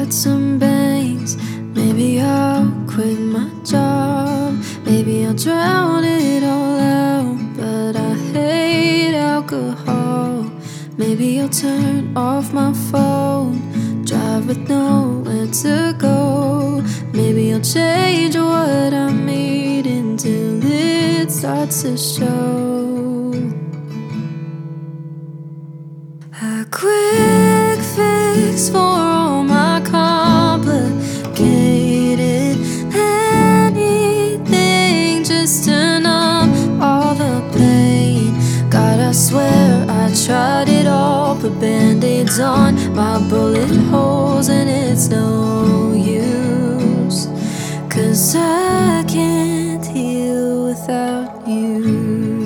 got some bangs. Maybe I'll quit my job. Maybe I'll drown it all out. But I hate alcohol. Maybe I'll turn off my phone. Drive with nowhere to go. Maybe I'll change what I'm eating till it starts to show. A quick fix for all my complicated anything just to numb all the pain. God, I swear I tried it all, put band-aids on my bullet holes, and it's no use, 'cause I can't heal without you.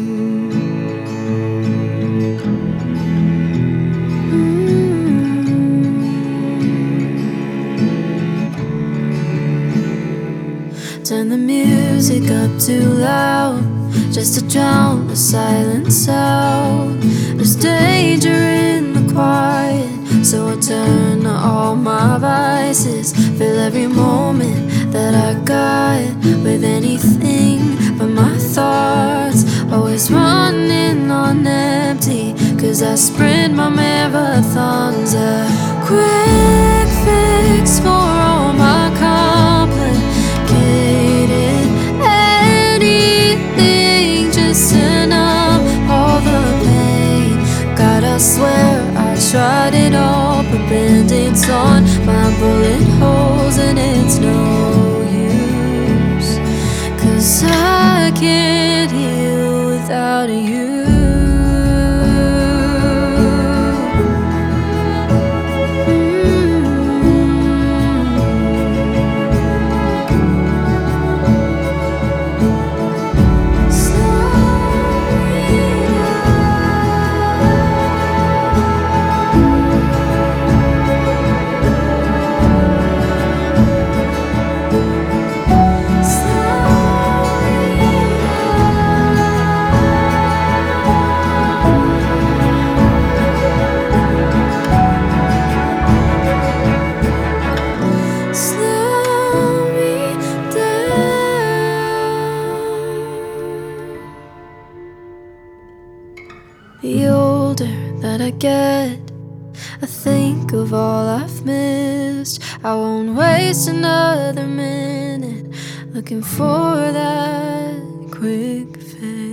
Turn the music up too loud, just to drown the silence out. There's danger in the quiet, so I turn to all my vices. Fill every moment that I got with anything but my thoughts. Always running on empty, 'cause I sprint my marathons. A quick fix for all my complicated anything just to numb all the pain. God, I swear I tried it all, put band-aids on my bullet holes, and it's no use, 'cause I can't heal without you. The older that I get, I think of all I've missed. I won't waste another minute looking for that quick fix.